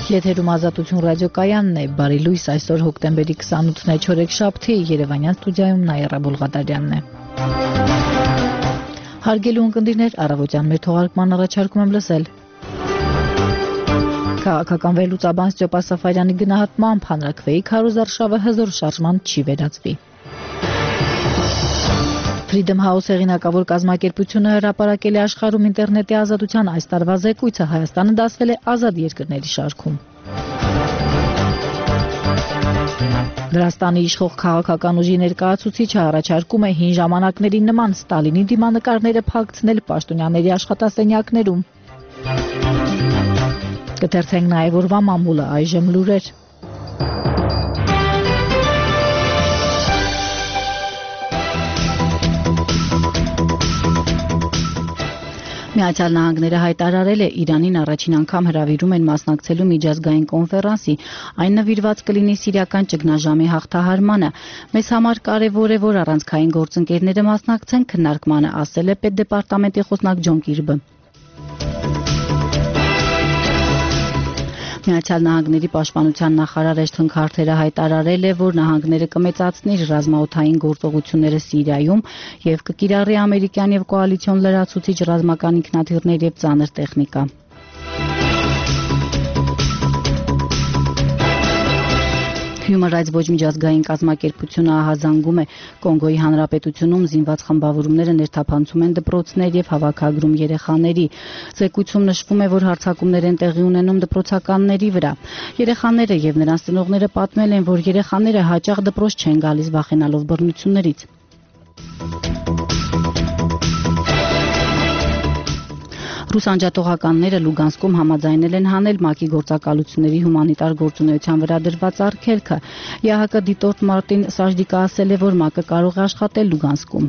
Եթերում Ազատություն ռադիոկայանն է, բարի լույս, այսօր հոկտեմբերի 28-ն է, չորեքշաբթի, Երևանյան ստուդիայում Նաիրա Բոլղադարյանն է։ Հարգելի ունկնդիրներ, առավոտյան մեր թողարկման առաջարկում եմ լսել։ Քաղաքական վերլուծաբան Ստյոպա Սաֆարյանի գնահատմամբ հանրաքվեի քարոզարշավը հզոր շարժման չի վերածվի։ Freedom House հեղինակավոր կազմակերպությունը հրապարակել է աշխարհում ինտերնետի ազատության այս տարվա զեկույցը, Հայաստանը դասվել է ազատ երկրների շարքում։ Վրաստանի իշխող քաղաքական ուժի ներկայացուցիչը առաջարկում է հին ժամանակների նման Ստալինի դիմանկարները փակցնել պաշտոնյաների աշխատասենյակներում։ Կթերթենք նաև օրվա մամուլը, այժմ լուրեր։ Միացյալ Նահանգները հայտարարել է Իրանին առաջին անգամ հրավիրում են մասնակցելու միջազգային կոնֆերանսի, այն նվիրված կլինի սիրիական ճգնաժամի հաղթահարմանը։ Մեզ համար կարևոր է, որ առանցքային գործընկերները մասնակցեն քննարկմանը, ասել է պետդեպարտամենտի խոսնակ Ջոն Կիրբը։ Միացյալ Նահանգների պաշտպանության նախարար Էշթոն Քարթերը հայտարարել է, որ նահանգները կմեծացնի իր ռազմաօդային գործողությունները Սիրիայում եւ կկիրառի ամերիկյան եւ կոալիցիոն լրացուցիչ ռազմական ինքնաթիռներ եւ ծանր տեխնիկա։ Human Rights Watch միջազգային կազմակերպությունը ահազանգում է Կոնգոյի հանրապետությունում զինված խմբավորումները ներթափանցում են դպրոցներ եւ հավաքագրում երեխաների։ Զեկույցում նշվում է, որ հարձակումներ են տեղի ունենում դպրոցականների վրա։ Երեխաները եւ նրանց ծնողները պատմել են, որ երեխաները հաճախ դպրոց չեն գալիս վախենալով բռնություններից։ Ռուս անջատողականները Լուգանսկում համաձայնել են հանել ՄԱԿ-ի գործակալությունների հումանիտար գործունեության վրա դրված արգելքը։ ԵԱՀԿ դիտորդ Մարտին Սաժդիկը ասել է, որ ՄԱԿ-ը կարող է աշխատել Լուգանսկում։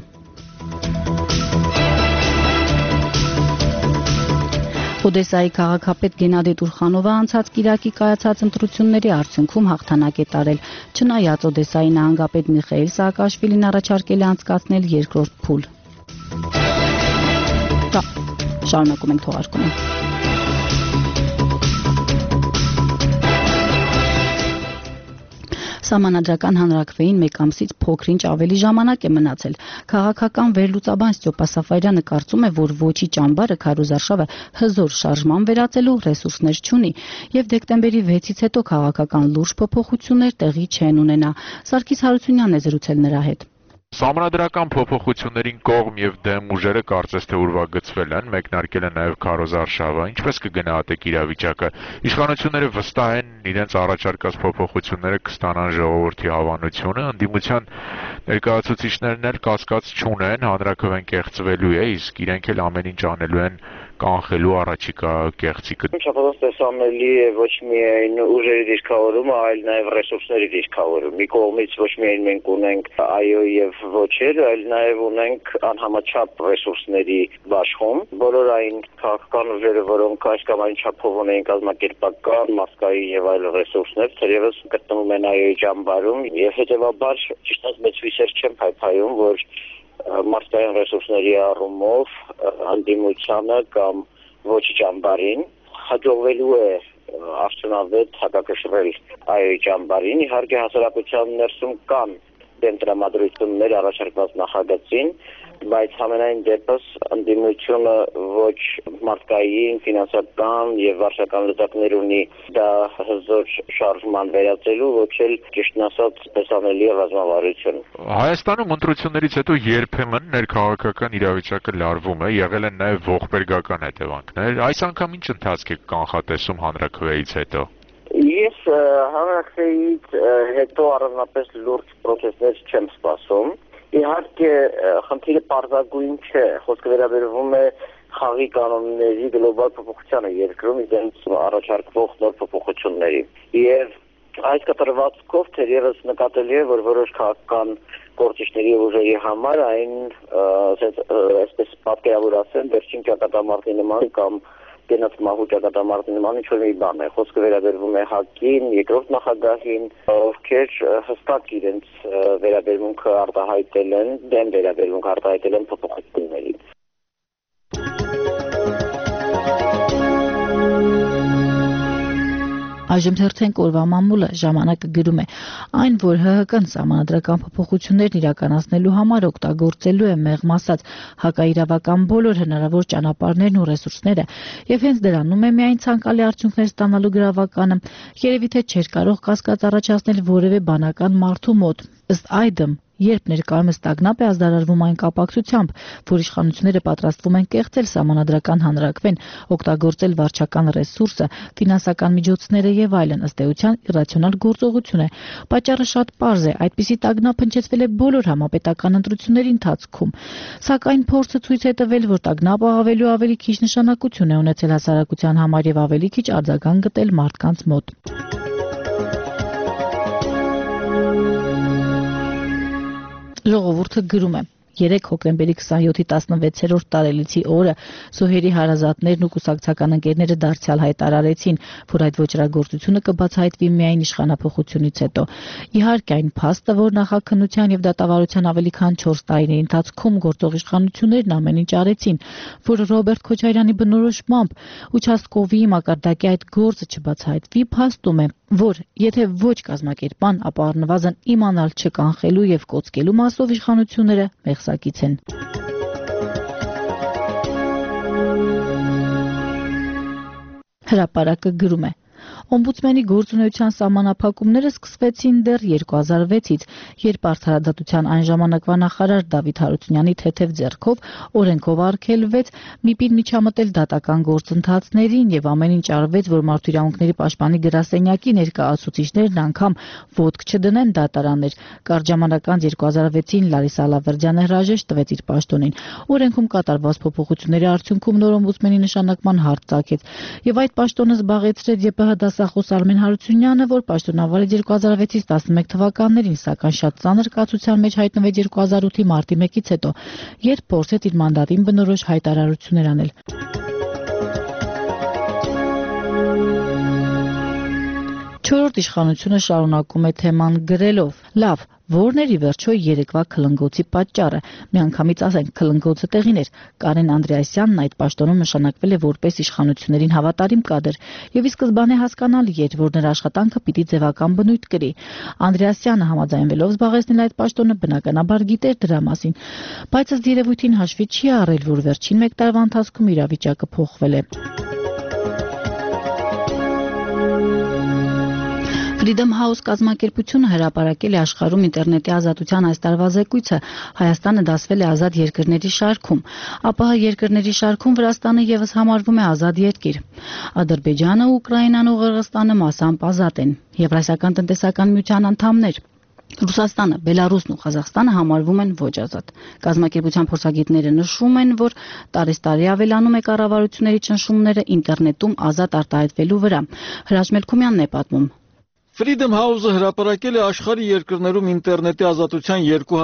Օդեսայի քաղաքապետ Գենադի Տուրխանովը անցած կիրակի կայացած ընտրությունների արդյունքում հաղթանակ է տարել։ Չնայած Օդեսայի նահանգապետ Միխայիլ Սաակաշվիլին առաջարկել է անցկացնել երկրորդ փուլ։ Շարունակում ենք թողարկումը։ Սահմանադրական հանրաքվեին մեկ ամսից փոքր-ինչ ավելի ժամանակ է մնացել։ Քաղաքական վերլուծաբան Ստյոպա Սաֆարյանը կարծում է, որ ոչի ճամբարը քարոզարշավը հզոր շարժման վերածելու ռեսուրսներ չունի եւ դեկտեմբերի 6-ից հետո քաղաքական լուրջ փոփոխություններ տեղի չեն ունենա։ Սարգիս Հարությունյանն է զրուցել նրա հետ։ Սահմանադրական փոփոխություններին կողմ եւ դեմ ուժերը կարծես թե ուրվագծվել են, մեկնարկել է նաեւ քարոզարշավը, ինչպես կգնահատեք իրավիճակը։ Իշխանությունները վստահ են իրենց առաջարկած փոփոխությունները կստանան ժողովրդի հավանությունը, ընդդիմության ներկայացուցիչներն էլ կասկած չունեն, հանրաքվեն կեղծվելու է, իսկ իրենք էլ ամեն ինչ անելու են կանխելու առաջիկա կեղծիքը։ Շատորոշ տեսանելի է ոչ միայն ուժերի դիրքավորումը, այլ նաև ռեսուրսների դիրքավորումը։ Մի կողմից ոչ միայն մենք ունենք այո եւ ոչեր, այլ նաև ունենք անհամաչափ ռեսուրսների բաշխում։ Բոլոր այն քաղաքական ուժերը, որոնք այս կամ այն չափով ունեն կազմակերպական, մարդկային եւ այլ ռեսուրսներ, թերևս գտնվում են այոյի ճամբարում եւ հետեւաբար ճիշտ ասած մեծ հույսեր չեն փայփայում, որ մարդկային ռեսուրսների առումով անդիմությանը կամ ոչ ճամբարին հաջողվելու է արդյունավետ հակակշռել այոյի ճամբարին։ Իհարկե հասարակության ներսում կան դեմ տրամադրություններ առաջարկված նախագծին, բայց համենայն դեպս ընդդիմությունը ոչ մարդկային, ֆինանսական եւ վարչական լծակներ ունի դա հզոր շարժման վերածելու, ոչ էլ ճիշտն ասած տեսանելի ռազմավարություն։ Հայաստանում ընտրություններից հետո երբեմն ներքաղաքական իրավիճակը լարվում է, եղել են նաեւ ողբերգական հետևանքներ։ Այս անգամ ինչ ընթացք է կանխատեսում հանրաքվեից հետո։ Ես հանրաքվեից հետո առանձնապես լուրջ պրոցեսներ չեմ սպասում։ Իհարկե խնդիրը պարզագույն չէ, խոսքը վերաբերվում է խաղի կանոնների գլոբալ փոփոխությանը երկրում իրենց առաջարկվող նոր փոփոխությունների։ Եվ այս կտրվածքով թերևս նկատելի է, որ որոշ քաղաքական գործիչների ուժերի համար այն այսպես պատկերավոր ասեմ, վերջին ճակատամարտի նման կամ գնաց մահու ճակատամարտի նման ինչ-որ մի բան է։ Խոսքը վերաբերվում է ՀԱԿ-ին, երկրորդ նախագահին, ովքեր հստակ իրենց վերաբերմունքը արտահայտել են, դեմ վերաբերմունք արտահայտել են փոփոխություններին։ Այժմ թերթենք օրվա մամուլը ժամանակը գրում է այն, որ ՀՀԿ-ն սահմանադրական փոփոխություններն իրականացնելու համար օգտագործելու է մեղմ ասած հակաիրավական բոլոր հնարավոր ճանապարհներն ու ռեսուրսները եւ հենց դրանում է միայն ցանկալի արդյունքներ ստանալու գրավականը երևի թե չէր կարող կասկած առաջացնել որևէ բանական մարդու մոտ ըստ այդմ երբ ներկայումս տագնապ է ազդարարվում այն կապակցությամբ, որ իշխանությունները պատրաստվում են կեղծել սահմանադրական հանրաքվեն, օգտագործել վարչական ռեսուրսը, ֆինանսական միջոցները եւ այլն, ըստ էության իռացիոնալ գործողություն է։ Պատճառը շատ պարզ է, այդպիսի տագնապ հնչեցվել է բոլոր համապետական ընտրությունների ընթացքում։ Սակայն փորձը ցույց է տվել, որ տագնապը ավելի քիչ նշանակություն է ունեցել հասարակության համար եւ ավելի քիչ արձագանք գտել մարդկանց մոտ։ Ժողովուրդը գրում է 3 հոկտեմբերի 27-ի 16-րդ տարելիցի օրը Զոհերի հարազատներն ու կուսակցական ընկերները դարձյալ հայտարարեցին, որ այդ ոճրագործությունը կբացահայտվի միայն իշխանափոխությունից հետո։ Իհարկե այն փաստը, որ նախաքննության եւ դատավարության ավելի քան 4 տարիների ընթացքում գործող իշխանություններն ամեն ինչ արեցին, որ Ռոբերտ Քոչարյանի բնորոշմամբ участковի մակարդակի այդ գործը չբացահայտվի, փաստում է, որ եթե ոչ կազմակերպան, ապա առնվազն իմանալ չկանխելու եւ կոծկելու մասով իշխանությունները մեղսակից են։ Հրապարակը գրում է. Օմբուդսմենի գործունեության սահմանափակումները սկսվեցին դեռ 2006-ից, երբ Արդարադատության այն ժամանակվա նախարար Դավիթ Հարությունյանի թեթև ձեռքով օրենքով արգելվեց ՄԻՊ-ին միջամտել դատական գործընթացներին եւ ամեն ինչ արվեց, որ Մարդու իրավունքների պաշտպանի գրասենյակի ներկայացուցիչներն անգամ ոտք չդնեն դատարաններ։ Կարճ ժամանակ անց 2006-ին Լարիսա Ալավերդյանը հրաժեշտ տվեց իր պաշտոնին։ Օրենքում կատարված փոփոխությունների արդյունքում նոր օմբուդսմենի նշանակման հարց ծագեց եւ այդ պաշտոնը զբաղեցրեց ԵՊՀ դասախոս Արմեն Հարությունյանը, որ պաշտոնավարեց 2006-ից 11 թվականներին, սակայն շատ ծանր կացության մեջ հայտնվեց 2008-ի մարտի 1-ից հետո, երբ փորձեց իր մանդատին բնորոշ հայտարարություններ անել։ Չորրորդ իշխանությունը շարունակում է թեման գրելով. Լավ, որն էր ի վերջո երեկվա քլնգոցի պատճառը։ Միանգամից ասենք, քլնգոցը տեղին էր։ Կարեն Անդրեասյանն այդ պաշտոնում նշանակվել է որպես իշխանություններին հավատարիմ կադր, եւ ի սկզբանե հասկանալի էր, որ նրա աշխատանքը պիտի ձևական բնույթ կրի։ Անդրեասյանը համաձայնվելով զբաղեցնել այդ պաշտոնը բնականաբար գիտեր դրա մասին, բայց ըստ երևույթին հաշվի չի առել, որ վերջին 1 տարվա ընթացքում իրավիճակը փոխվել է։ Freedom House կազմակերպությունը հրապարակել է աշխարհում ինտերնետի ազատության այս տարվա զեկույցը։ Հայաստանը դասվել է ազատ երկրների շարքում։ ԱՊՀ երկրների շարքում Վրաստանը եւս համարվում է ազատ երկիր։ Ադրբեջանը, Ուկրաինան ու Ղրղստանը մասամբ ազատ են։ Եվրասիական տնտեսական միության անդամներ Ռուսաստանը, Բելարուսն ու Ղազախստանը համարվում են ոչ ազատ։ Կազմակերպության փորձագետները նշում են, որ տարեստարի ավելանում է կառավարությունների ճնշումները ինտերնետում ազատ արտահայտվելու վրա։ Հրաչ Մելքումյանն է պատմում։ Freedom House-ը հրապարակել է աշխարհի երկրներում ինտերնետի ազատության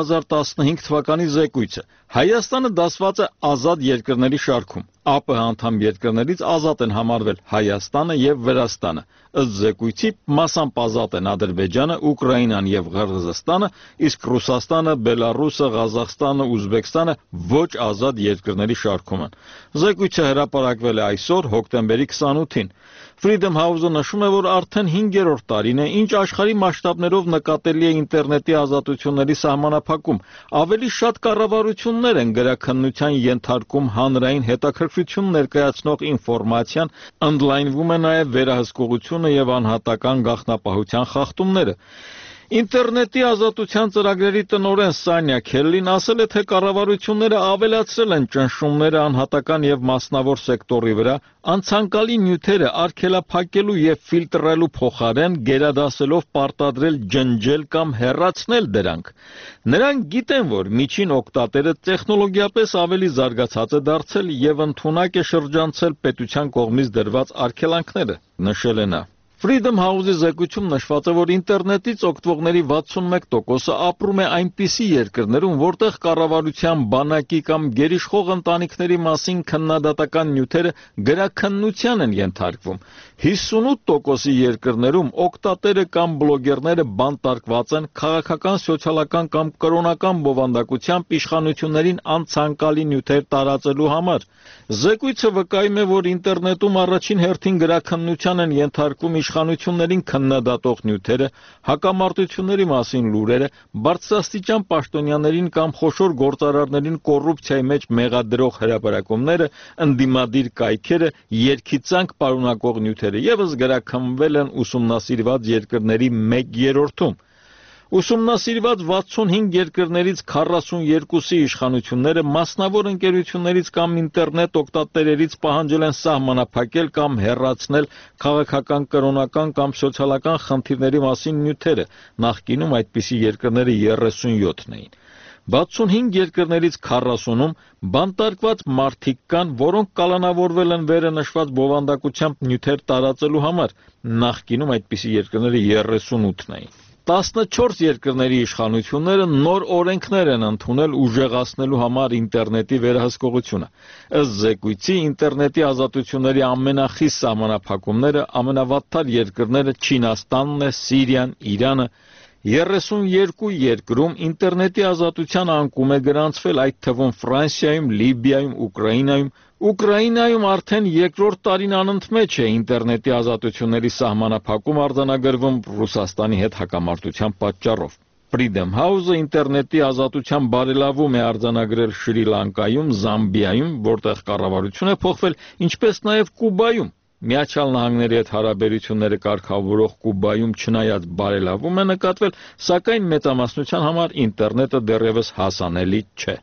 2015 թվականի զեկույցը։ Հայաստանը դասված է ազատ երկրների շարքում։ ԱՊՀ անդամ երկրներից ազատ են համարվել Հայաստանը եւ Վրաստանը։ Ըստ զեկույցի մասամբ ազատ են Ադրբեջանը, Ուկրաինան եւ Ղրղզստանը, իսկ Ռուսաստանը, Բելարուսը, Ղազախստանը, Ուզբեկստանը ոչ ազատ երկրների շարքում են։ Զեկույցը հրապարակվել է այսօր, հոկտեմբերի 28-ին։ Freedom House-ը նշում է, որ արդեն 5-րդ տարին է, ինչ աշխարհի մասշտաբներով նկատելի է ինտերնետի ազատությունների սահմանափակում։ Ավելի շատ կառավարություններ են գրաքննության ենթարկում հանրային հետաքրքրություն ներկայացնող ինֆորմացիան, ընդլայնվում է նաև վերահսկողությունը եւ անհատական գաղտնապահության խախտումները։ Ինտերնետի ազատության ծրագրերի տնօրեն Սանյա Քելլին ասել է, թե կառավարությունները ավելացրել են ճնշումները անհատական եւ մասնավոր սեկտորի վրա, անցանկալի նյութերը արգելափակելու եւ ֆիլտրելու փոխարեն գերադասելով պարտադրել ջնջել կամ հեռացնել դրանք։ Նրանք գիտեն, որ միջին օգտատերը տեխնոլոգիապես ավելի զարգացած է դարձել եւ ընդունակ է շրջանցել պետության կողմից դրված արգելանքները, նշել է նա։ Freedom House-ի զեկույցում նշված է, որ ինտերնետից օգտվողների 61%-ը ապրում է այնպիսի երկրներում, որտեղ կառավարության բանակի կամ գերիշխող ընտանիքների մասին քննադատական նյութերը գրաքննության են ենթարկվում։ 58%-ի երկրներում օգտատերը կամ բլոգերները բանտարկված են քաղաքական, սոցիալական կամ կրոնական բովանդակությամբ իշխանություններին անցանկալի նյութեր տարածելու համար։ Զեկույցը վկայում է, որ ինտերնետում առաջին հերթին գրաքննության են ենթարկվում իշխանություններին քննադատող նյութերը, հակամարտությունների մասին լուրերը, բարձրաստիճան պաշտոնյաներին կամ խոշոր գործարարներին կոռուպցիայի մեջ մեղադրող հրապարակումները, ընդդիմադիր կայքերը, երգիծանք պարունակող նյութերը ևս գրաքննվել են ուսումնասիրված երկրների 1/3-ում։ Ուսումնասիրված 65 երկրներից 42-ի իշխանությունները մասնավոր ընկերություններից կամ ինտերնետ օգտատերերից պահանջել են սահմանափակել կամ հեռացնել քաղաքական, կրոնական կամ սոցիալական խնդիրների մասին նյութերը, նախկինում այդպիսի երկրները 37-ն էին։ 65 երկրներից 40-ում բանտարկված մարդիկ կան, որոնք կալանավորվել են վերը նշված բովանդակությամբ նյութեր տարածելու համար, նախկինում այդպիսի երկրները 38-ն էին։ 14 երկրների իշխանությունները նոր օրենքներ են ընդունել ուժեղացնելու համար ինտերնետի վերահսկողությունը։ Ըստ զեկույցի, ինտերնետի ազատությունների ամենախիստ սահմանափակումները ամենավատթար երկրները Չինաստանն է, Սիրիան, Իրանը։ 32 երկրում ինտերնետի ազատության անկում է գրանցվել, այդ թվում Ֆրանսիայում, Լիբիայում, Ուկրաինայում արդեն երկրորդ տարին անընդմեջ է ինտերնետի ազատությունների սահմանափակում արձանագրվում Ռուսաստանի հետ հակամարտության պատճառով։ Freedom House-ը ինտերնետի ազատության բարելավում է արձանագրել Շրի Լանկայում, Զամբիայում, որտեղ կառավարություն է փոխվել, ինչպես նաև Կուբայում։ Միացյալ Նահանգների հետ հարաբերությունները կարգավորող Կուբայում չնայած բարելավում է նկատվել, սակայն մեծամասնության համար ինտերնետը դեռևս հասանելի չէ։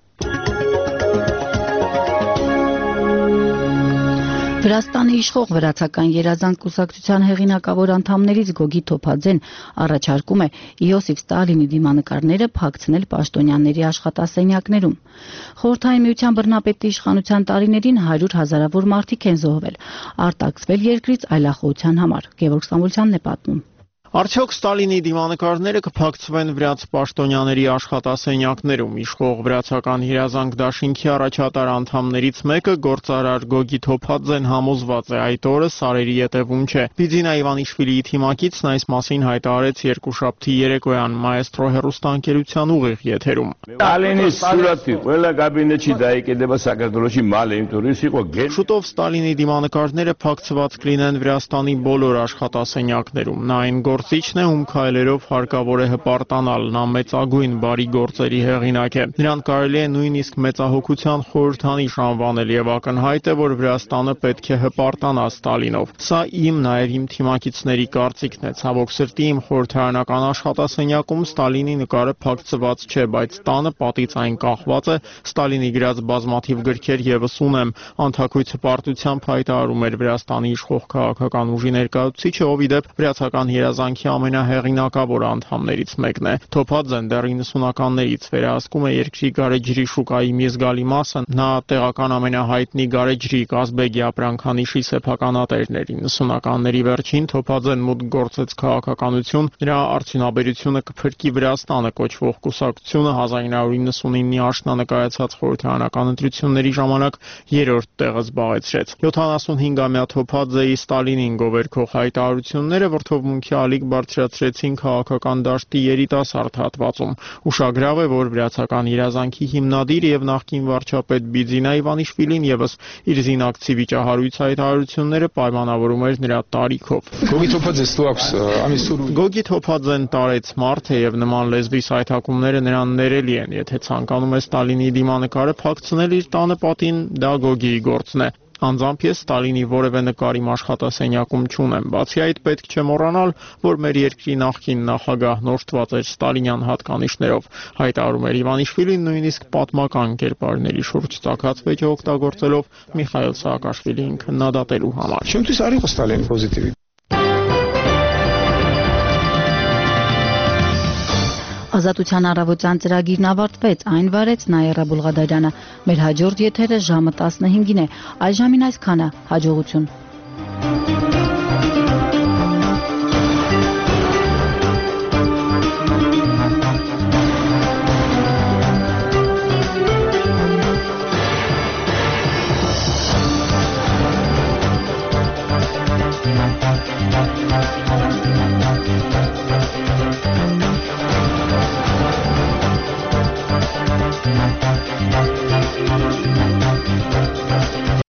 Վրաստանի իշխող վրացական երազանք կուսակցության հեղինակավոր անդամներից Գոգի Թոփաձեն առաջարկում է Իոսիֆ Ստալինի դիմանկարները փակցնել պաշտոնյաների աշխատասենյակներում։ Խորհրդային Միության բռնապետի իշխանության տարիներին 100 հազարավոր մարդիկ են զոհվել, արտաքսվել երկրից այլախոհության համար։ Գևորգ Ստամբոլյանն է պատմում։ Արդյոք Ստալինի դիմանկարները կփակցվեն վրաց պաշտոնյաների աշխատասենյակներում։ Իշխող վրացական երազանք դաշինքի առաջատար անդամներից մեկը գործարար Գոգի Թոփաձեն համոզված է այդ օրը սարերի ետևում չէ։ Բիձինա Իվանիշվիլիի թիմակիցն այս մասին հայտարարեց երկուշաբթի երեկոյան Մաեստրո հեռուստաընկերության ուղիղ եթերում։ Ստալինի սուրաթի ყველა կաբինետի դայեկեդեբա Սակրատորոշի մալեին տուրիսի կոգեն։ Շուտով Ստալինի դիմանկարները փակցված կլինեն Վրաստանի բոլոր աշխատասենյակներում։ Նա այն գործիչն է, ում քայլերով հարկավոր է հպարտանալ, նա մեծագույն բարի գործերի հեղինակ է։ Նրան կարելի է նույնիսկ մեծահոգության խորհրդանիշ անվանել եւ ակնհայտ է, որ Վրաստանը պետք է հպարտանա Ստալինով։ Սա իմ նաեւ իմ թիմակիցների կարծիքն է։ Ցավոք սրտի իմ խորհրդարանական աշխատասենյակում Ստալինի նկարը փակցված չէ, բայց տանը պատից այն կախված է, Ստալինի գրած բազմաթիվ գրքեր եւս ունեմ։ Անթակույց հպարտությամբ հայտարարում էր Վրաստանի իշխող քաղաքական ուժի ներկայացուցիչը, ով ի դեպ վրացական երազանքի ամենահեղինակավոր անդամներից մեկն է։ Թոփաձեն դեռ 90-ականներից վերահսկում է երկրի գարեջրի շուկայի մի զգալի մասը։ Նա տեղական ամենահայտնի գարեջրի Կազբեգի ապրանքանիշի սեփականատերն էր։ 90-ականների վերջին Թոփաձեն մուտք գործեց քաղաքականություն, նրա արդյունաբերությունը կփրկի Վրաստանը կոչվող կուսակցությունը 1999-ի աշնանկայացած խորհրդարանական ընտրությունների ժամանակ երրորդ տեղը զբաղեցրեց։ 75-ամյա Թոփաձեի Ստալինին գովերքող հայտարարությունները վրդովմունքի ալիք բարձրացրեցին քաղաքական դաշտի երիտասարդ հատվածում։ Ուշագրավ է, որ վրացական երազանքի հիմնադիր եւ նախկին վարչապետ Բիձինա Իվանիշվիլին եւս իր զինակցի վիճահարույց հայտարարությունները պայմանավորում էր նրա տարիքով։ Գոգի Թոփաձեն տարեց մարդ է եւ նման լեզվի սայթակումները նրան ներելի են։ Եթե ցանկանում է Ստալինի դիմանկարը փակցնել իր տանը պատին, դա Գոգիի գործն է։ Անձամբ ես Ստալինի որևէ նկար իմ աշխատասենյակում չունեմ։ Բացի այդ, պետք չէ մոռանալ, որ մեր երկրի նախկին նախագահ նորթված էր ստալինյան հատկանիշներով։ Հայտարարում էր Իվանիշվիլին նույնիսկ պատմական կերպարների շուրջ ծագած վեճը օգտագործելով Միխայիլ Սաակաշվիլիին քննադատելու համար։ Ազատության առավոտյան ծրագիրն ավարտվեց, այն վարեց Նաիրա Բուլղադարյանը։ Մեր հաջորդ եթերը ժամը 15-ին է։ Այժմին այսքանը, հաջողություն։